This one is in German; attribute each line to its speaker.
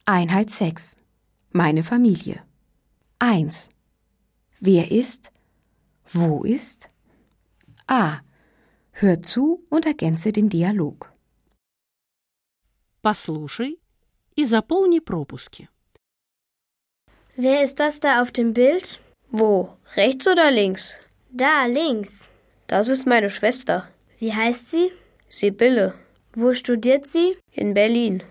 Speaker 1: Einheit 6. Meine Familie. 1. Wer ist? Wo ist? A. Hör zu und ergänze den Dialog.
Speaker 2: Послушай и заполни пропуски.
Speaker 3: Wer ist das da auf dem Bild?
Speaker 4: Wo? Rechts oder links?
Speaker 3: Da, links.
Speaker 4: Das ist meine Schwester.
Speaker 3: Wie heißt sie?
Speaker 4: Sibylle.
Speaker 3: Wo studiert sie?
Speaker 4: In Berlin.